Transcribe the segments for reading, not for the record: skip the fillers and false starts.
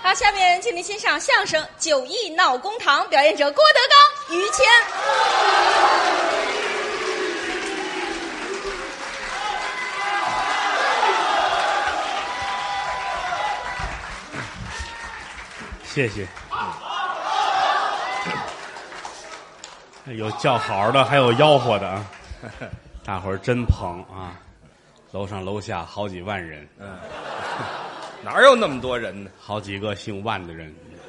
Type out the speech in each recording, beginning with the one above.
好，下面请您欣赏相声《九义闹公堂》，表演者郭德纲、于谦。 谢谢。有叫好的，还有吆喝的啊！大伙儿真捧啊！楼上楼下好几万人， 哪有那么多人呢？ 好几个姓万的人。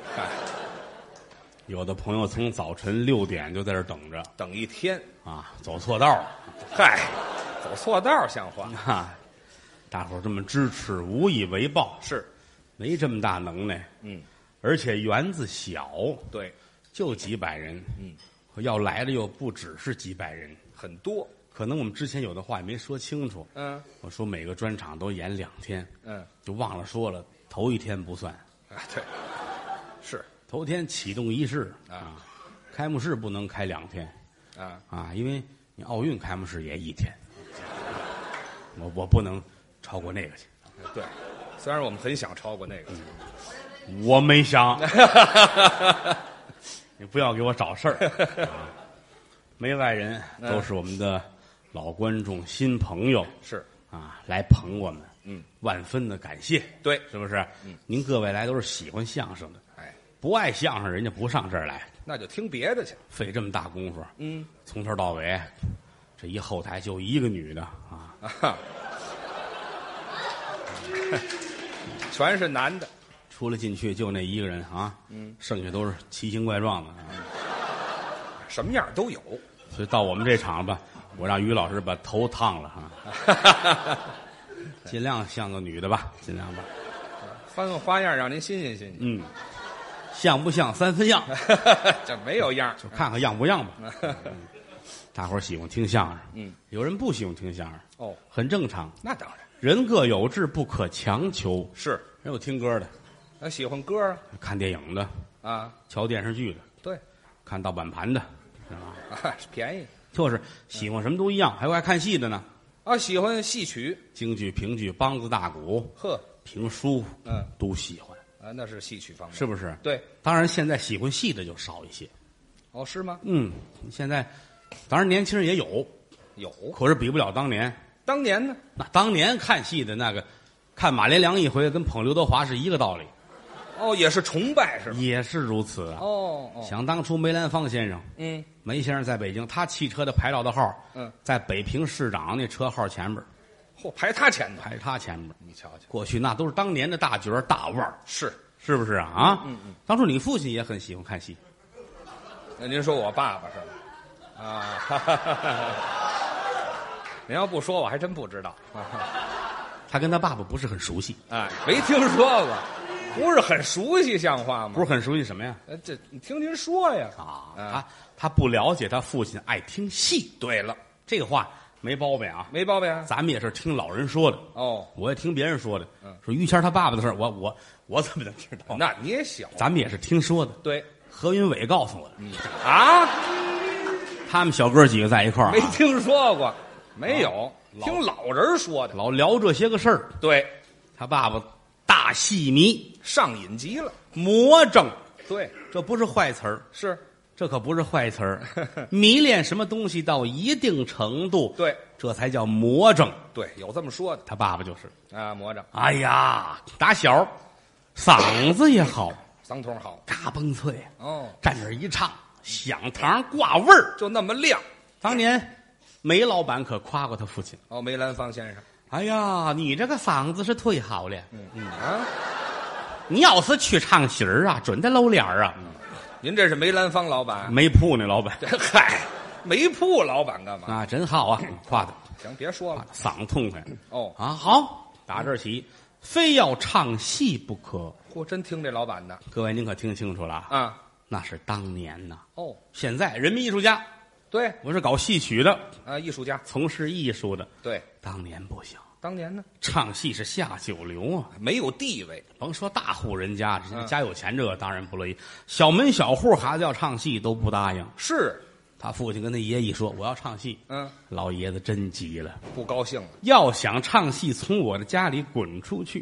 有的朋友从早晨6点就在这儿等着， 等一天啊，走错道了。 嗨，走错道像话啊！大伙儿这么支持，无以为报。 是， 没这么大能耐。而且园子小， 对， 就几百人。要来的又不只是几百人， 很多。 可能我们之前有的话也没说清楚。我说每个专场都演2天。就忘了说了，头一天不算。 对，是头天启动仪式啊，开幕式不能开2天。因为你奥运开幕式也1天，我不能超过那个去。 对，虽然我们很想超过那个。 我没想，你不要给我找事儿。没外人，都是我们的老观众、新朋友， 是啊，来捧我们，万分的感谢， 对， 是不是？您各位来都是喜欢相声的，不爱相声，人家不上这儿来， 那就听别的去， 费这么大功夫，从头到尾，这一后台就一个女的啊， 全是男的。 出来进去就那一个人啊，剩下都是奇形怪状的， 什么样都有。 所以到我们这场吧，我让于老师把头烫了哈，尽量像个女的吧，尽量吧， 翻个花样让您新鲜新鲜。 像不像3分样？ 这没有样， 就看看样不样吧。大伙儿喜欢听相声，有人不喜欢听相声，很正常。 那当然， 人各有志，不可强求。 是， 人有听歌的。 喜欢歌啊， 看电影的啊， 瞧电视剧的， 对， 看盗版盘的，是吧？ 便宜， 就是喜欢什么都一样，还有爱看戏的呢。 喜欢戏曲、 京剧、评剧、梆子、大鼓，评书，都喜欢。 那是戏曲方面， 是不是？ 对， 当然现在喜欢戏的就少一些。 是吗？ 现在当然年轻人也有，可是比不了当年。 当年呢？ 那当年看戏的那个，看马连良一回跟捧刘德华是一个道理。 也是崇拜是吧？ 也是如此啊。想当初梅兰芳先生，梅先生在北京，他汽车的牌照的号，在北平市长那车号前边， 排他前头， 排他前边。 你瞧瞧， 过去那都是当年的大角大腕儿， 是不是啊？当初你父亲也很喜欢看戏。 那您说我爸爸是吧？您要不说我还真不知道。 他跟他爸爸不是很熟悉， 没听说过。不是很熟悉，像话吗？ 不是很熟悉什么呀？ 这你听您说呀。 他不了解他父亲爱听戏。 对了， 这个话没包庇啊， 没包庇啊。 咱们也是听老人说的。我也听别人说的。说于谦他爸爸的事儿，我怎么能知道？ 那你也小， 咱们也是听说的。 对， 何云伟告诉我的。他们小哥几个在一块儿， 没听说过，没有，听老人说的， 老聊这些个事儿。 对， 他爸爸大戏迷， 上瘾极了， 魔怔。 对， 这不是坏词儿， 是， 这可不是坏词儿。迷恋什么东西到一定程度， 对， 这才叫魔怔。 对，有这么说的。 他爸爸就是魔怔。 哎呀，打小嗓子也好， 嗓筒好， 嘎嘣脆。站那儿一唱，响堂挂味儿， 就那么亮。 当年梅老板可夸过他父亲。 梅兰芳先生。 哎呀，你这个嗓子是忒好了。你要是去唱戏儿啊，准得露脸啊。 您这是梅兰芳老板， 煤铺那老板。 嗨，煤铺老板干嘛？ 真好啊，夸他。 行，别说了， 嗓子痛快。好，打这儿起，非要唱戏不可。 真听这老板的。 各位，您可听清楚了啊？那是当年呐。现在人民艺术家。 对， 我是搞戏曲的艺术家， 从事艺术的。 对， 当年不行。 当年呢， 唱戏是下九流啊， 没有地位。 甭说大户人家，家有钱这个当然不乐意。小门小户孩子要唱戏都不答应。 是， 他父亲跟他爷一说我要唱戏，老爷子真急了， 不高兴了。 要想唱戏，从我的家里滚出去。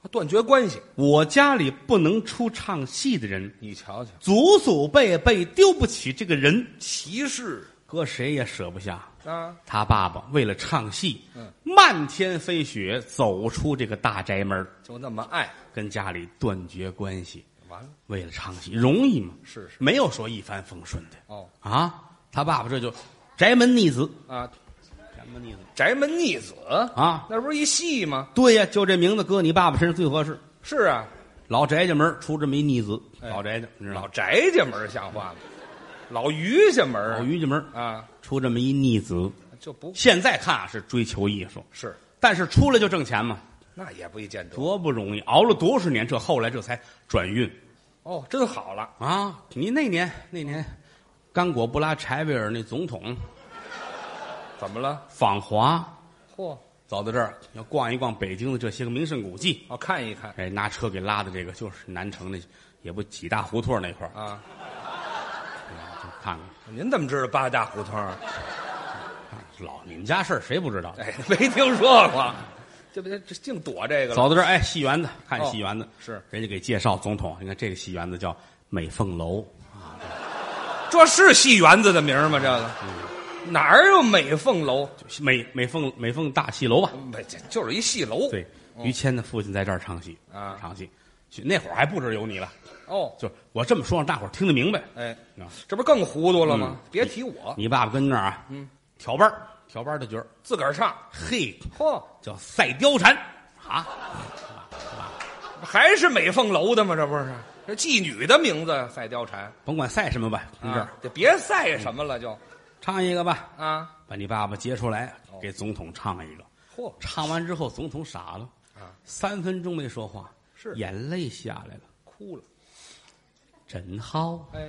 断绝关系。 我家里不能出唱戏的人， 你瞧瞧， 祖祖辈辈丢不起这个人， 歧视搁谁也舍不下。 啊！ 他爸爸为了唱戏，漫天飞雪走出这个大宅门， 就那么爱， 跟家里断绝关系。 完了， 为了唱戏容易吗？ 是， 没有说一帆风顺的。 哦啊，他爸爸这就宅门逆子啊， 宅门逆子， 宅门逆子啊， 那不是一戏吗？ 对呀，就这名字搁你爸爸身上最合适。 是啊， 老宅家门出这么一逆子，老宅家，你知道吗？ 老宅家门像话吗？老于家门， 老于家门啊， 出这么一逆子， 就不现在看啊是追求艺术， 是， 但是出来就挣钱嘛， 那也不一见得。 多不容易，熬了多少年，这后来这才转运。 哦，真好了啊！你那年刚果布拉柴维尔那总统怎么了？ 访华， 嚯， 走到这儿要逛一逛北京的这些个名胜古迹， 哦，看一看。 哎，拿车给拉的这个就是南城那也不几大胡同那块儿啊， 就看看。 您怎么知道八大胡同？ 老你们家事儿谁不知道？ 哎，没听说过，这净躲这个了。 走到这儿，哎，戏园子看戏园子， 是人家给介绍总统。你看这个戏园子叫美凤楼啊， 这是戏园子的名吗？这个哪儿有美凤楼？ 美凤大戏楼吧？ 没，就是一戏楼。 对，于谦的父亲在这儿唱戏啊， 唱戏。那会儿还不知有你了。 哦， 就我这么说，让大伙儿听得明白。 哎，这不更糊涂了吗？别提我， 你爸爸跟那儿啊，挑班的角儿， 自个儿唱。 嘿， 嚯， 叫赛貂蝉啊， 还是美凤楼的吗？这不是这妓女的名字赛貂蝉， 甭管赛什么吧，跟这儿就别赛什么了，就唱一个吧啊， 把你爸爸接出来，给总统唱一个。 嚯， 唱完之后，总统傻了啊 ，3分钟没说话， 是眼泪下来了， 哭了。 真好， 哎，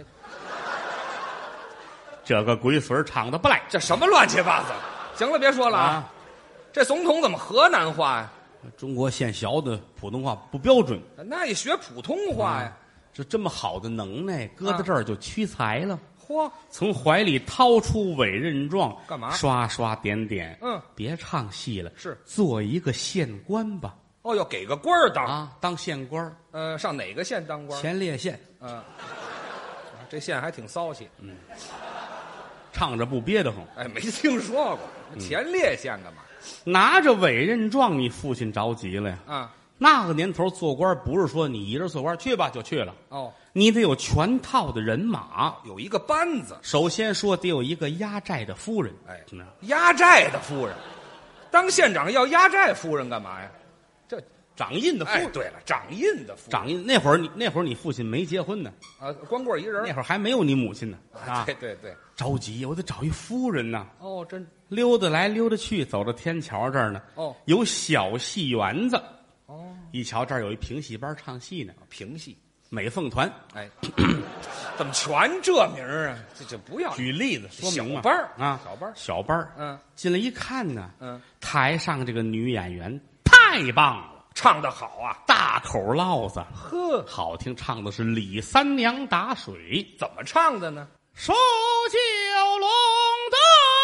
这个龟孙唱的不赖。 这什么乱七八糟？行了，别说了啊！这总统怎么河南话呀？ 中国县小的普通话不标准， 那也学普通话呀？ 这么好的能耐，搁在这儿就屈才了。 嚯！ 从怀里掏出委任状， 干嘛？ 刷刷点点。别唱戏了， 是做一个县官吧。 哦，要给个官儿当啊，当县官。 上哪个县当官？ 前列县。 这县还挺骚气。 唱着不憋得慌。 哎，没听说过前列县干嘛？ 拿着委任状，你父亲着急了呀。 啊， 那个年头做官不是说你一人做官去吧就去了。 哦， 你得有全套的人马， 有一个班子。 首先说得有一个压寨的夫人。 哎，压寨的夫人，当县长要压寨夫人干嘛呀？这掌印的夫人。 哎，对了，掌印的夫人。 掌印那会儿你父亲没结婚呢。 光棍一人。 那会儿还没有你母亲呢。啊， 对对对， 着急，我得找一夫人呐。 哦，真溜达来溜达去，走到天桥这儿呢。 哦， 有小戏园子。 哦， 一瞧这儿有一评戏班唱戏呢。 评戏， 美凤团。 哎，怎么全这名儿啊？这不要举例子说明嘛。 小班儿啊， 小班儿。进来一看呢，台上这个女演员太棒了。 唱得好啊， 大口烙子， 呵， 好听，唱的是李三娘打水。 怎么唱的呢？ 手九龙灯，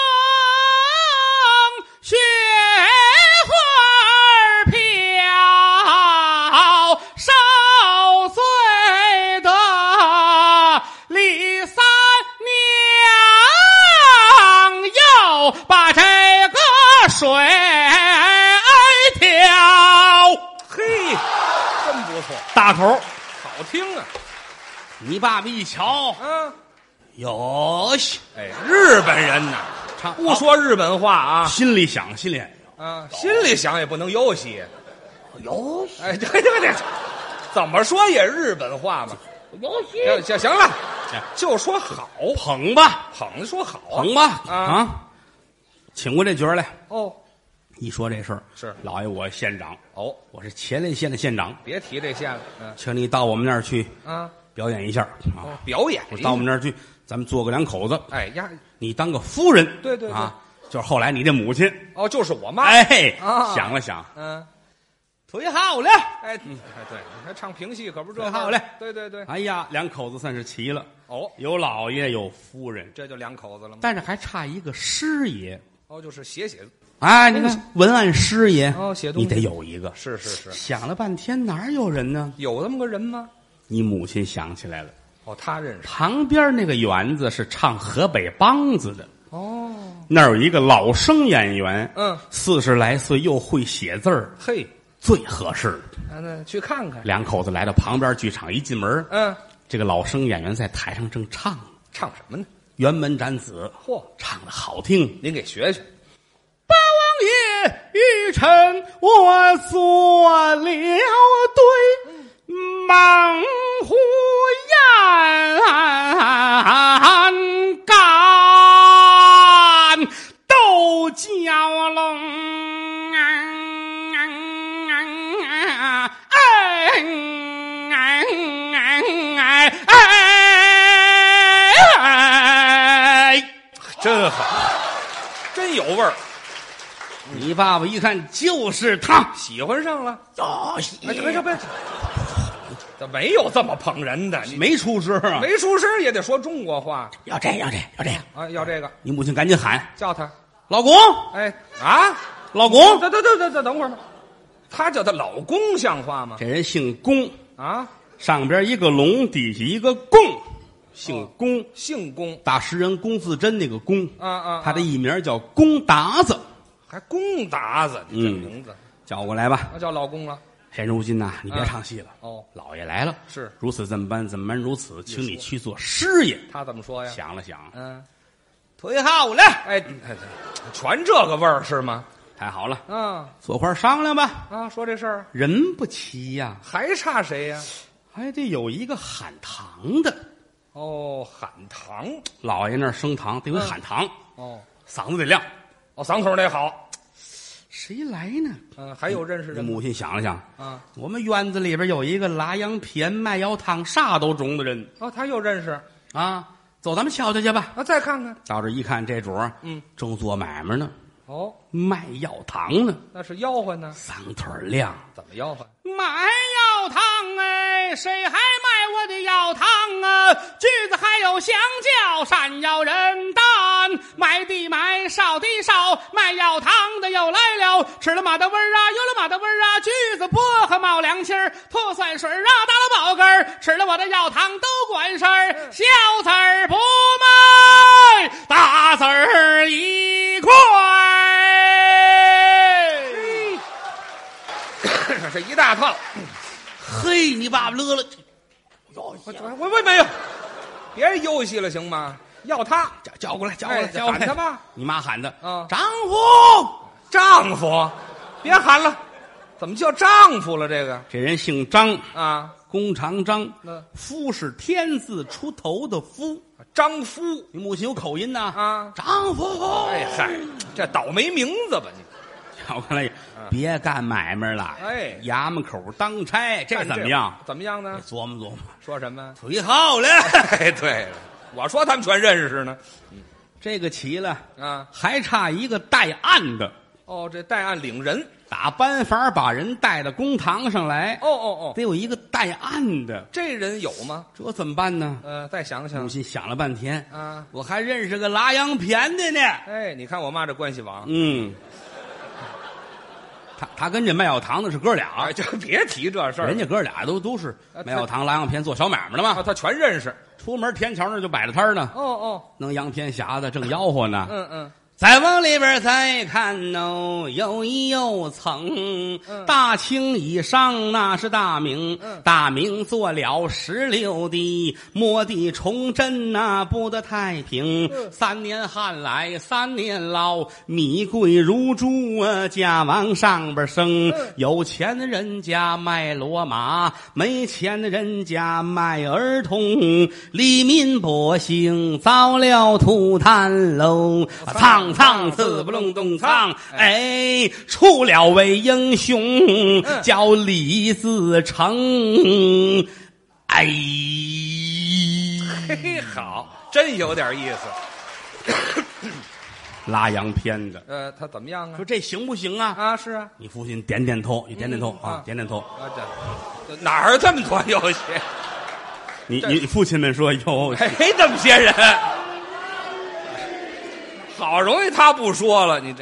雪花飘，烧醉的李三娘要把这个水挑。 嘿，真不错， 大口好听啊！ 你爸爸一瞧，哟西， 哎，日本人呐， 唱不说日本话啊， 心里想，心里心里想也不能游戏， 游戏， 哎，对，怎么说也日本话嘛， 游戏， 行了，就说好， 捧吧， 捧说好， 捧吧，啊，请过这角来。 哦， 一说这事儿是老爷，我县长， 我是前列县的县长， 别提这县了， 请你到我们那儿去表演一下啊，表演， 我到我们那儿去，咱们做个两口子， 哎呀， 你当个夫人， 对啊，就是后来你的母亲， 就是我妈， 哎，想了想，忒好了， 哎，对，你还唱评戏可不是这忒好了， 对， 哎呀，两口子算是齐了， 哦， 有老爷有夫人， 这就两口子了吗？ 但是还差一个师爷， 就是写哎，你看文案师爷写东西你得有一个。 是是是， 想了半天哪儿有人呢？ 有这么个人吗？ 你母亲想起来了。 哦，他认识。 旁边那个园子是唱河北梆子的。 哦， 那儿有一个老生演员，40来岁又会写字儿， 嘿， 最合适的。 那去看看。 两口子来到旁边剧场，一进门，这个老生演员在台上正唱什么呢？ 辕门斩子， 嚯， 唱的好听， 您给学学。 八王爷一臣我做了对猛虎眼干斗蛟龙， 真好，真有味儿。 你爸爸一看就是他， 喜欢上了。 别， 这没有这么捧人的，你没出声啊？ 没出声也得说中国话。 要这个啊，要这个。 你母亲赶紧喊叫他老公。老公， 等会儿吧。他叫他老公像话吗？ 这人姓龚啊， 上边一个龙，底下一个贡，姓龚， 姓龚。 大诗人龚自珍那个龚他的艺名叫龚达子， 还龚达子，这名字叫过来吧。 叫老公了。 现如今呐，你别唱戏了。老爷来了， 是如此这么办，怎么办如此？请你去做师爷。 他怎么说呀？ 想了想， 忒好了。全这个味儿是吗？ 太好了，坐块商量吧。 说这事儿人不齐呀， 还差谁呀？ 还得有一个喊堂的。 喊堂， 老爷那儿升堂得有喊堂。嗓子得亮。 嗓口得好。 谁来呢？ 还有认识人。 母亲想了想，我们院子里边有一个拉洋片卖药汤啥都中的人。 他又认识啊，走，咱们瞧瞧去吧。 再看看。 到这一看，这主正做买卖呢。卖药汤呢？ 那是吆喝呢。 嗓腿亮。 怎么吆喝？ 卖药汤哎，谁还卖我的药汤啊？橘子还有香蕉，山药人丹，买的买，烧的烧，卖药汤的又来了。吃了马的味儿啊，有了马的味儿啊，橘子薄荷冒凉气儿，脱酸水啊，打了爆根儿，吃了我的药汤都管事儿。小子儿不卖，大子儿一块。 这一大套。 嘿，你爸爸乐了。 我没有，别游戏了行吗？要他叫过来， 喊他吧。 你妈喊的。 丈夫，别喊了，怎么叫丈夫了？这个这人姓张啊， 弓长张，夫是天字出头的夫， 张夫。 你母亲有口音呐张夫。 这倒霉名字吧你。 叫过来，别干买卖了。衙门口当差，这怎么样？ 怎么样呢？ 琢磨琢磨。 说什么？ 忒好了。 对了，我说他们全认识呢。 这个齐了还差一个带案的。 这带案领人， 打班房把人带到公堂上来。 得有一个带案的。 这人有吗？ 这怎么办呢？ 再想想。 母亲想了半天我还认识个拉洋片的呢。 你看我妈这关系网。 他跟这卖药堂的是哥俩。 就别提这事儿。 人家哥俩都是卖药堂拉洋片做小买卖的嘛。 他全认识。 出门天桥那就摆着摊呢。弄洋片匣子正吆喝呢。再往里边再看有一有层大清以上那是大明。大明做了16的，末帝崇祯不得太平。3年旱来3年涝，米贵如珠价往上边升。有钱的人家卖骡马，没钱的人家卖儿童。黎民百姓遭了涂炭喽，苍字不隆咚苍，出了位英雄叫李自成。 好，真有点意思。 拉洋片的。 他怎么样啊？ 说这行不行啊？ 是啊。 你父亲点点头，你点点头点点头。 这哪儿这么多游戏？ 你父亲们说有这么些人。好容易他不说了，你这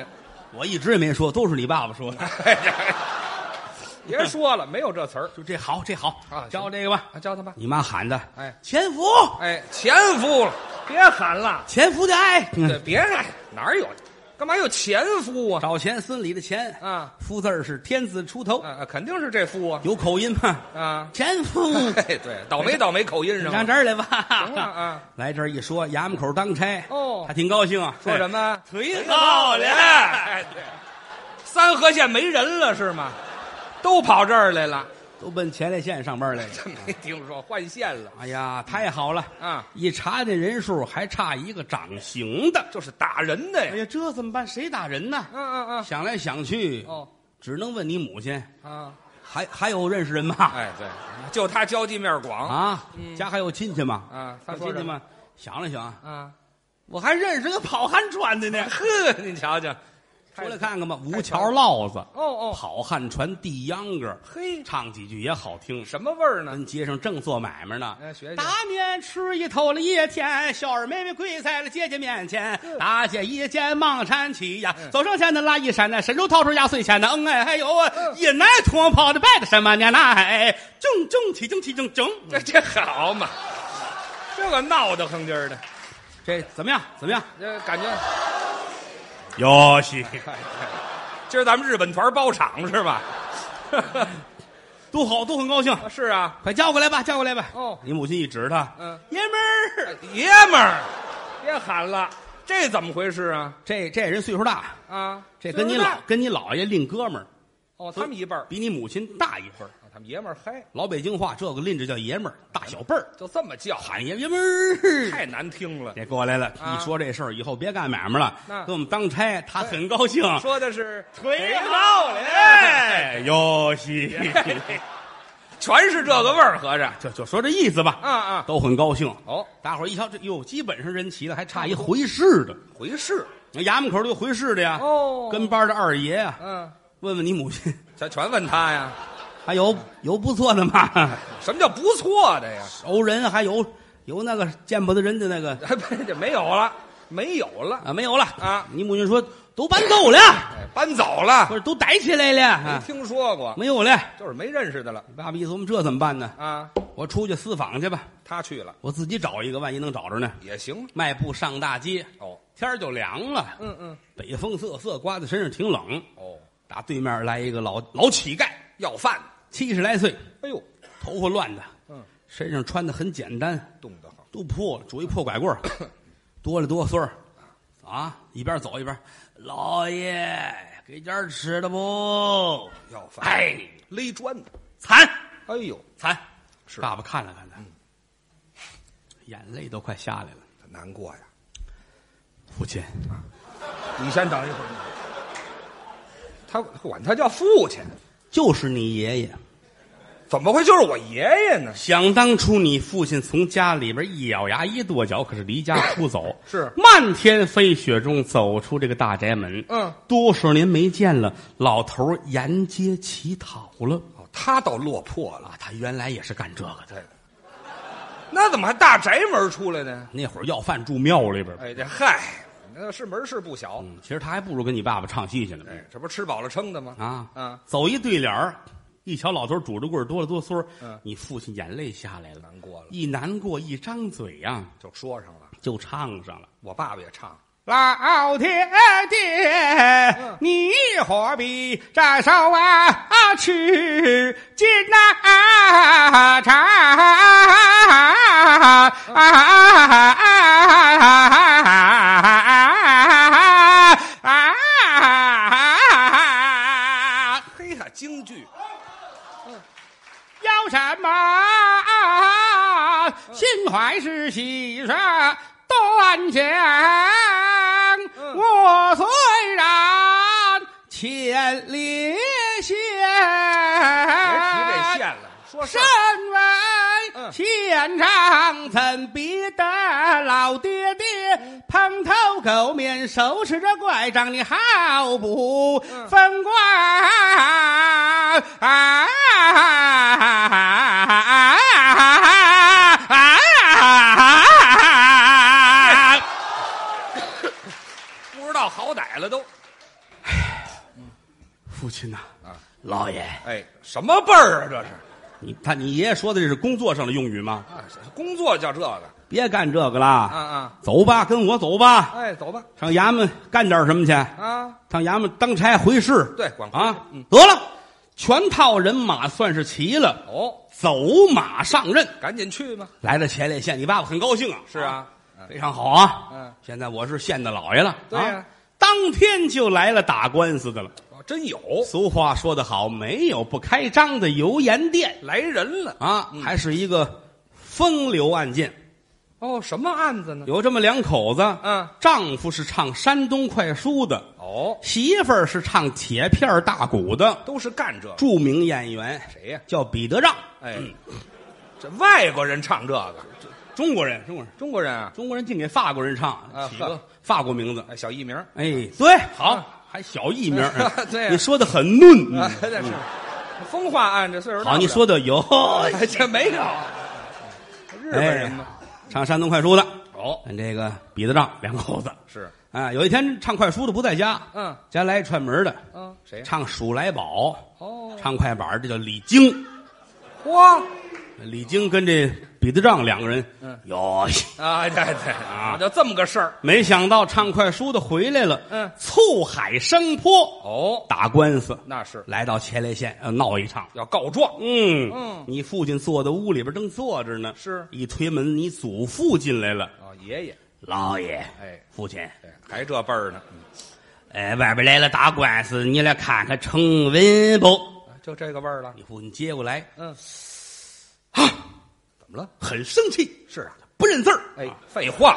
我一直也没说，都是你爸爸说的。 别说了，没有这词儿。 就这好，这好啊， 教这个吧， 教他吧。 你妈喊的， 哎， 前夫， 哎，前夫了，别喊了， 前夫的爱， 对，别喊，哪有？干嘛有前夫啊？ 赵钱孙李的钱啊， 夫字儿是天字出头， 肯定是这夫啊， 有口音吗？ 啊， 前夫， 对，倒霉口音上， 上这儿来吧。 行了啊， 来这儿一说，衙门口当差， 哦， 他挺高兴啊。 说什么？ 忒好了， 哎，对，三河县没人了是吗？都跑这儿来了。 都奔前列县上班来了， 没听说换县了。 哎呀，太好了啊！ 一查这人数，还差一个掌刑的， 就是打人的呀。 哎呀，这怎么办？谁打人呢？想来想去， 哦， 只能问你母亲啊。 还有认识人吗？ 哎，对，就他交际面广啊。家还有亲戚吗？ 啊，他说亲戚吗？想了想啊， 我还认识个跑旱船的呢。 呵，你瞧瞧。 出来看看吧，吴桥烙子， 哦， 跑旱船递秧歌， 嘿， 唱几句也好听。 什么味儿呢？ 跟街上正做买卖呢。 学大面吃一头了一天，小儿妹妹跪在了姐姐面前。大姐一见忙搀起呀，走上前的拉一扇呢，伸手掏出压岁钱呢。还有一奶脱跑的白的什么呢？那正， 这好嘛，这个闹得哼劲儿的， 这怎么样？ 这感觉。 哟西， 今儿咱们日本团包场是吧？ 都好，都很高兴。 是啊， 快叫过来吧。 哦， 你母亲一指他，爷们儿， 别喊了，这怎么回事啊？ 这人岁数大啊， 这跟你姥爷另哥们儿。 哦，他们一辈儿比你母亲大一辈儿。 他们爷们儿嗨， 老北京话，这个拎着叫爷们儿，大小辈儿就这么叫， 喊爷们儿， 太难听了。 这过来了，一说这事儿以后别干买卖了，跟我们当差，他很高兴。 说的是忒好了，哟西， 全是这个味儿，合着就说这意思吧。都很高兴。 哦， 大伙儿一瞧，这哟，基本上人齐了，还差一回事的。 回事， 那衙门口有回事的呀。 哦， 跟班的二爷呀。问问你母亲， 全问他呀。 还有不错的吗？ 什么叫不错的呀？ 熟人还有那个见不得人的那个， 这没有了啊，没有了啊！ 你母亲说都搬走了， 搬走了， 或者都逮起来了， 没听说过， 没有了， 就是没认识的了。 爸爸一琢磨，这怎么办呢？ 啊， 我出去私访去吧。 他去了， 我自己找一个，万一能找着呢， 也行。 迈步上大街，天儿就凉了，北风瑟刮在身上挺冷。打对面来一个老乞丐， 要饭 ，70来岁， 哎呦， 头发乱的，身上穿的很简单， 冻得好， 都破了，拄一破拐棍儿，哆里哆嗦啊，一边走一边，老爷给点吃的不？ 要饭， 哎， 勒砖的， 惨， 哎呦， 惨， 是爸爸看了看他，眼泪都快下来了， 难过呀， 父亲， 你先等一会儿。他管他叫父亲， 就是你爷爷， 怎么会就是我爷爷呢？ 想当初你父亲从家里边一咬牙一跺脚，可是离家出走， 是漫天飞雪中走出这个大宅门。多少年没见了，老头沿街乞讨了。 他倒落魄了， 他原来也是干这个的。 那怎么还大宅门出来呢？ 那会儿要饭住庙里边。 哎，这嗨。那是门是不小， 其实他还不如跟你爸爸唱戏去呢。 哎，这不吃饱了撑的吗？ 走一对脸儿，一瞧老头拄着棍儿哆了哆嗦，你父亲眼泪下来了， 难过了， 一难过一张嘴呀， 就说上了， 就唱上了。 我爸爸也唱。 老天爹，你何必这手吃尽嘿呀，京剧， 有什么心怀是喜事断讲。我虽然千里线， 别提这线了，说身为县长，怎比得老爹爹？蓬头垢面，手持着拐杖，你好不风光啊！ 不知道好歹了都。 什么辈儿啊？这是你爷爷说的这是工作上的用语吗？ 啊，工作叫这个。 别干这个啦！ 啊， 走吧，跟我走吧。 哎，走吧。 上衙门干点什么去？ 啊， 上衙门当差回事。 对，管啊，得了，全套人马算是齐了。 哦， 走马上任， 赶紧去吧。 来到前列县，你爸爸很高兴啊。 是啊， 非常好啊。 嗯， 现在我是县的老爷了。 对呀， 啊，当天就来了打官司的了。 真有。 俗话说得好，没有不开张的油盐店。 来人了啊，还是一个风流案件。 哦，什么案子呢？ 有这么两口子，丈夫是唱山东快书的， 哦，媳妇儿是唱铁片大鼓的， 都是干这个。 著名演员谁呀？ 叫彼得让。 哎，这外国人唱这个， 中国人啊，中国人净给法国人唱，起个法国名字， 小艺名。 哎，对，好，还小艺名。 对， 你说的很嫩。 那是风化案，这岁数大。 好，你说的有， 这没有。日本人嘛。 唱山东快书的哦， 这个彼得让两口子是啊。有一天唱快书的不在家，家来串门的， 谁？ 唱数来宝哦， 唱快板，这叫李菁。 嚯， 李菁跟这彼得让两个人，哟啊，对啊，就这么个事儿。 没想到唱快书的回来了，醋海升坡哦， 打官司那是来到前列县闹一场， 要告状。 你父亲坐在屋里边正坐着呢， 是一推门，你祖父进来了。 哦，爷爷， 老爷， 哎， 父亲， 还这辈儿呢。 外边来了打官司，你来看看成文不？ 就这个味儿了。 你父亲接过来， 怎么了？ 很生气。 是啊， 不认字儿。 哎，废话。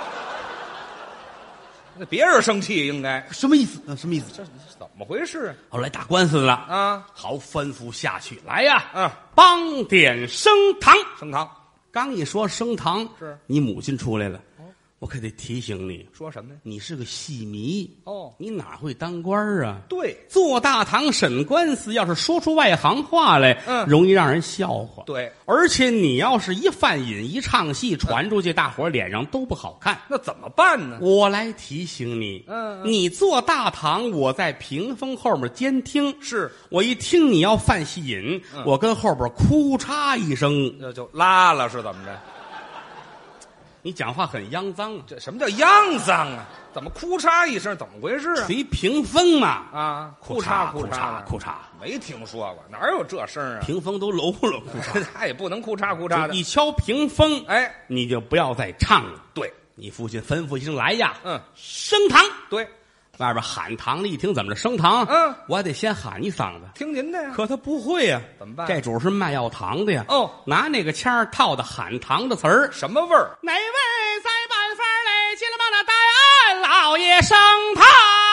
那别人生气应该什么意思？什么意思？ 这怎么回事啊？ 后来打官司了啊！ 好，吩咐下去，来呀！帮点升堂， 升堂。 刚一说升堂， 是你母亲出来了。我可得提醒你， 说什么呀？ 你是个戏迷哦， 你哪会当官啊？ 对， 坐大堂审官司，要是说出外行话来，容易让人笑话。 对， 而且你要是一犯瘾一唱戏传出去，大伙脸上都不好看。 那怎么办呢？ 我来提醒你，你坐大堂，我在屏风后面监听。 是我一听你要犯戏瘾，我跟后边哭嚓一声， 就拉了，是怎么着？ 你讲话很肮脏啊！ 这什么叫肮脏啊？怎么哭嚓一声？怎么回事啊？ 捶屏风嘛！ 啊， 哭嚓哭嚓哭嚓， 没听说过，哪有这声啊？ 屏风都搂了，哭嚓， 他也不能哭嚓哭嚓的。 一敲屏风， 哎， 你就不要再唱了。 对， 你父亲吩咐一声来呀，升堂。 对， 外边喊堂的一听怎么着升堂？我还得先喊一嗓子， 听您的呀。 可他不会呀， 怎么办？ 这主是卖药堂的呀。 哦， 拿那个腔儿套的喊堂的词儿， 什么味儿？ 哪位在办法嘞？进了吧，那大案老爷升堂。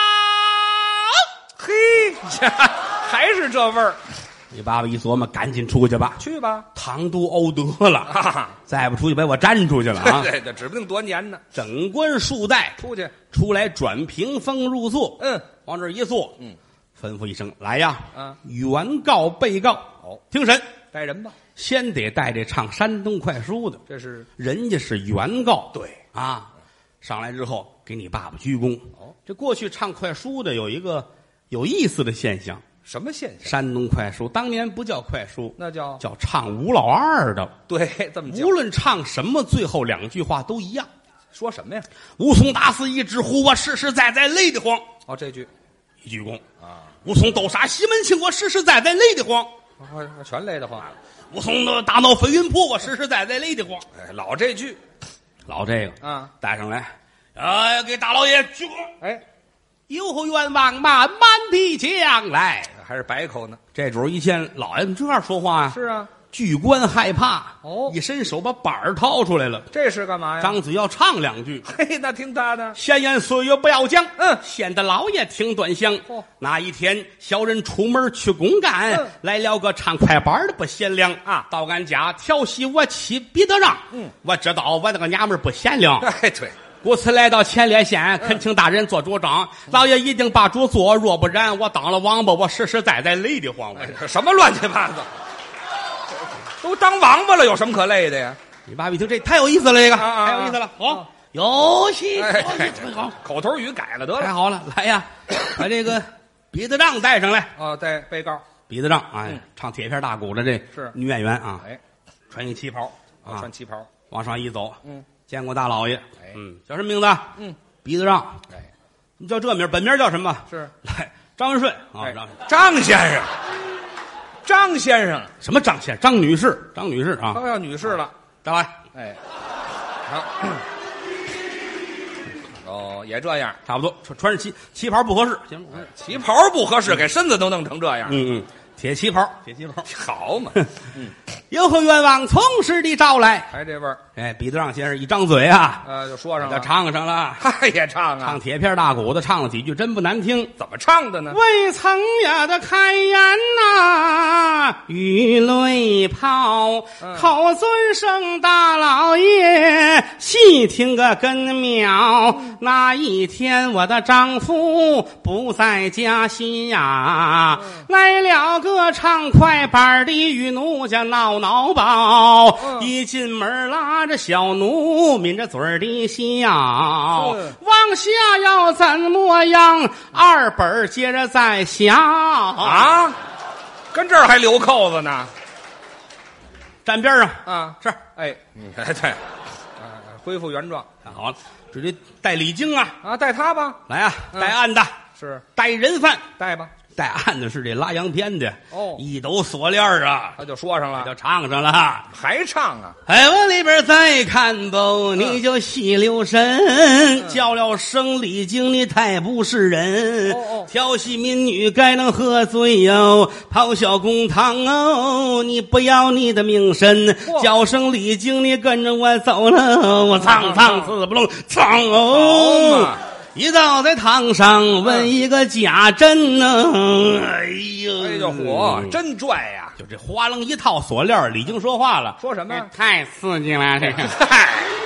嘿，还是这味儿。 你爸爸一琢磨，赶紧出去吧， 去吧， 堂都怄得了，再不出去把我粘出去了啊！ 对，指不定多年呢。 整冠束带出来，转屏风入座，往这一坐，吩咐一声来呀，原告被告，庭审， 带人吧， 先得带这唱山东快书的， 这是人家是原告， 对啊，上来之后给你爸爸鞠躬。这过去唱快书的有一个有意思的现象。 什么现象？ 山东快书当年不叫快书， 那叫唱吴老二的。 对，这么叫。 无论唱什么，最后两句话都一样。 说什么呀？ 武松打死一只虎，我实实在在累得慌。 哦，这句一鞠躬啊。武松斗杀西门庆，我实实在在累得慌。 全累得慌。 武松的大闹飞云坡，我实实在在累得慌。 哎，老这句， 老这个啊， 带上来。给大老爷鞠躬。 哎。 有冤枉慢慢的将来， 还是白口呢。 这主一见老爷们这样说话啊， 是啊， 巨官害怕哦， 一伸手把板儿掏出来了。 这是干嘛呀？ 张嘴要唱两句。 嘿，那听他的。 闲言碎语不要讲，显得老爷听端详。那一天小人出门去公干，来了个唱快板的不贤良啊，到俺家调戏我妻彼得让。我知道我那个娘们不贤良。 哎，对。 故此来到前列县，恳请大人做主张，老爷一定把主做，若不然我当了王八，我实实在在累得慌。 什么乱七八糟，都当王八了，有什么可累的呀？ 你爸一听这太有意思了，这个太有意思了，好，有戏，好， 口头语改了得了， 太好了，来呀，把这个彼得让带上来。 带被告， 比子仗，哎，唱铁片大鼓的这是女演员啊， 哎， 穿一旗袍啊， 穿旗袍， 往上一走， 嗯， 见过大老爷， 哎叫什么名字？比子仗， 哎， 你叫这名，本名叫什么？ 是来，张文顺啊， 哎张先生，张先生， 什么张先生？张女士，张女士啊， 都要女士了， 再来， 哎，好，哦，也这样， 差不多，穿着旗袍不合适，行吗？ 旗袍不合适，给身子都弄成这样， 铁旗袍，铁旗袍， 好嘛， 有何愿望从实地招来？ 还这味儿， 哎，比得让先生一张嘴啊， 就说上就了， 唱上了， 他也唱啊， 唱铁片大鼓的，唱了几句真不难听。 怎么唱的呢？ 未曾呀的开言呐，雨泪泡，口尊声大老爷，细听个根苗。那一天我的丈夫不在家心呀，来了个唱快板的与奴家闹闹抱，一进门拉着小奴抿着嘴儿的笑，往下要怎么样？二本接着再想啊，跟这儿还留扣子呢， 站边上啊， 是， 哎，对，恢复原状， 看好了，这得带礼经啊， 带他吧， 来啊，带案的是带人犯， 带吧， 带案的是这拉洋片的哦， 一抖锁链啊， 他就说上了， 就唱上了， 还唱啊， 哎，往里边再看吧，你就细留神，叫了声礼经，你太不是人，调戏民女该能喝醉哟，咆哮公堂哦，你不要你的名声，叫声礼经，你跟着我走了，我苍苍四不龙苍哦。一倒在堂上问一个假真呢，哎呦， 哎呦火，真拽呀！ 就这哗楞一套锁链，李菁说话了， 说什么？ 太刺激了，这个嗨，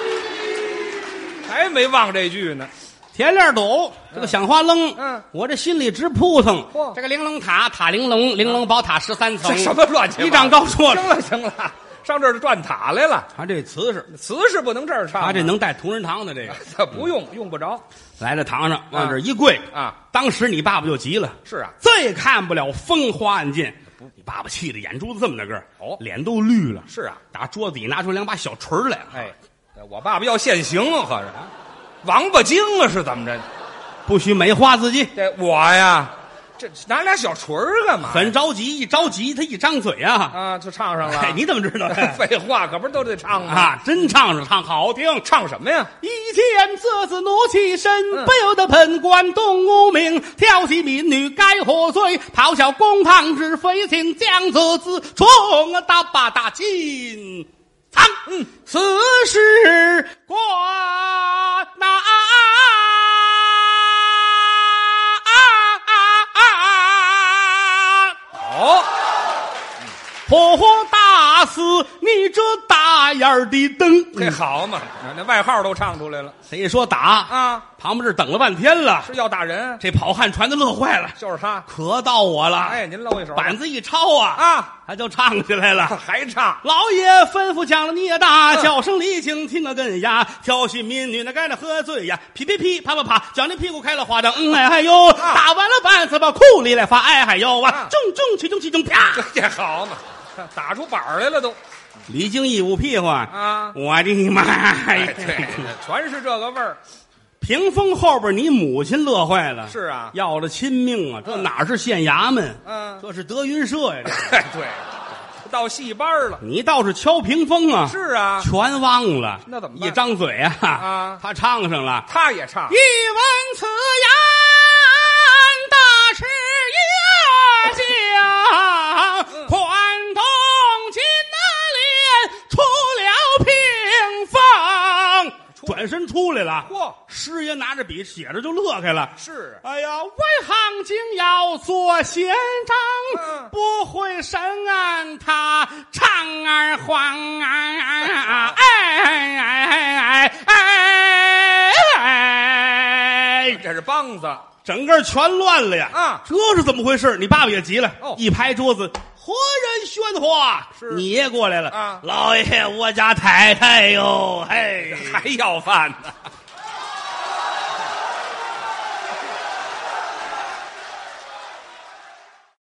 还没忘这句呢。 铁链抖，这个响哗楞，我这心里直扑腾。这个玲珑塔，塔玲珑，玲珑宝塔13层， 这什么乱七八糟？ 一丈高说了，行了，上这儿转塔来了。 他这词是不能这儿唱， 他这能带同仁堂的这个， 他不用不着。 来到堂上往这一跪啊！ 当时你爸爸就急了， 是啊， 再看不了风花案件。你爸爸气得眼珠子这么大个儿，脸都绿了。 是啊， 打桌子里拿出2把小锤来。 哎，我爸爸要现行啊，可是王八精啊，是怎么着？ 不许美化自己。 这我呀，这拿俩小锤儿干嘛？ 很着急，一着急他一张嘴啊， 就唱上了。 哎，你怎么知道？ 废话，可不是都得唱吗？ 啊，真唱着唱好听。 唱什么呀？ 一见这子怒气身，不由得喷官动无名，调戏民女该何罪？咆哮公堂之非情，将这子冲大把大金藏。此事关那破获大死你这大眼儿的灯， 这好嘛，那外号都唱出来了。 谁说打啊？ 旁边这等了半天了， 是要打人。 这跑汉传的乐坏了， 就是他， 可到我了。 哎，您露一手， 板子一抄啊，他就唱起来了， 还唱。 老爷吩咐将了孽大，叫声李靖听个根呀，调戏民女那该那喝醉呀，噼噼噼啪啪啪，叫你屁股开了花灯，哎嗨呦，打完了板子把裤里来发，哎嗨呦啊，中其中啪， 这好嘛。打出板来了都， 李靖一捂屁股啊！我的妈呀！ 对，全是这个味儿。 屏风后边，你母亲乐坏了。 是啊， 要了亲命啊！这哪是县衙门？这是德云社呀！ 对，到戏班了。 你倒是敲屏风啊！ 是啊， 全忘了。 那怎么办？ 一张嘴啊！他唱上了， 他也唱。 一闻此言，大吃一惊，宽动金的脸出了屏风，转身出来了。 嚯！ 师爷拿着笔写着就乐开了。 是， 哎呀，外行竟要做县长，不会审案他唱儿晃啊！哎， 这是梆子。 整个全乱了呀！这是怎么回事？你爸爸也急了，一拍桌子，何人喧哗？ 是你爷过来了啊！老爷，我家太太哟，嘿， 还要饭呢。